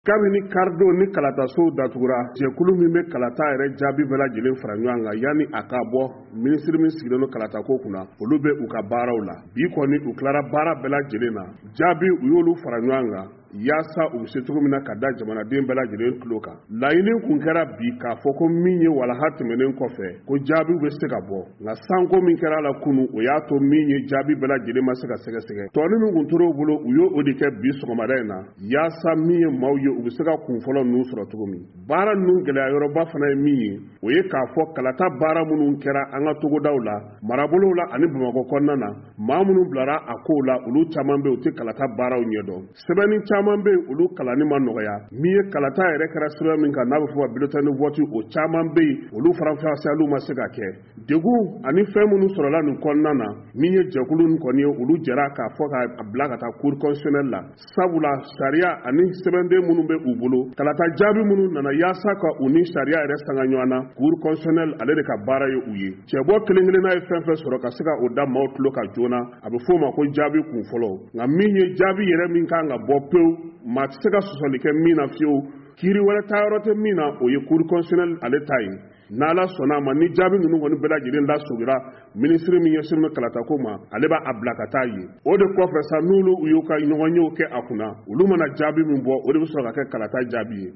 Kabini karidenw ni kalatasow datugura jɛkulu min bɛ kalata yɛrɛ jaabi bɛɛ lajɛlen fara ɲɔgɔn kan yanni a ka bɔ minisiri min sigilen don kalatako kunna olu bɛ u ka baaraw la bi kɔni u tilara baara bɛɛ lajɛlen na jaabi u y'olu fara ɲɔgɔn kan yaasa u bɛ se cogo min na ka da jamanaden bɛɛ lajɛlen tulo kan laɲini kun kɛra bi k'a fɔ ko min ye walaha tɛmɛnen kɔfɛ ko jaabiw bɛ se ka bɔ nka sanko min kɛra la kunu o y'a to min ye jaabi bɛɛ lajɛlen ma se ka sɛgɛsɛgɛ tɔni min kun tor'o bolo u y'o de kɛ bi sɔgɔmada in na yaasa min ye maaw ye u bɛ se ka kunfɔlɔ ninnu sɔrɔ cogo min baara ninnu gɛlɛya yɔrɔba fana ye min ye o ye k'a fɔ kalata baara minnu kɛra an ka togodaw la marabolow la ani Bamakɔ kɔnɔna na maa minnu bilara a kow la olu caman bɛ u tɛ kalata baaraw ɲɛdɔn sɛbɛnni caman bɛ olu kalanni ma nɔgɔya min ye kalata yɛrɛ kɛra sɛbɛn min kan n'a bɛ fɔ ka bulletin de vote o caman bɛ yen olu faranfasiyaliw ma se ka kɛ degun ani fɛn minnu sɔrɔla nin kɔnɔna na min ye jɛkulu nin kɔni ye olu jɛra k'a fɔ k'a bila ka taa cour constitutionnelle la sabula sariya ani sɛbɛnden minnu bɛ u bolo kalata jaabi minnu nana yaasa ka u ni sariya yɛrɛ sanga ɲɔgɔn na cour constitutionnelle ale de ka baara ye u ye cɛbɔ kelen kelenna ye fɛn fɛn sɔrɔ ka se ka o da maaw tulo ka joona a bɛ fɔ o ma ko jaabi kun fɔlɔ nka min ye jaabi yɛrɛ min kan ka bɔ pewu maa tɛ se ka sɔsɔli kɛ min na fiyewu kiiri wɛrɛ taa yɔrɔ tɛ min na o ye cour constitutionnelle ale ta ye n'Ala sɔnna a ma ni jaabi ninnu kɔni bɛɛ lajɛlen lasogora minisiri min ɲɛsinnen bɛ kalatako ma ale b'a bila ka taa ye o de kɔfɛ sa n'olu u y'u ka ɲɔgɔnyew kɛ a kunna olu mana jaabi min bɔ o de bɛ sɔrɔ ka kɛ kalata jaabi ye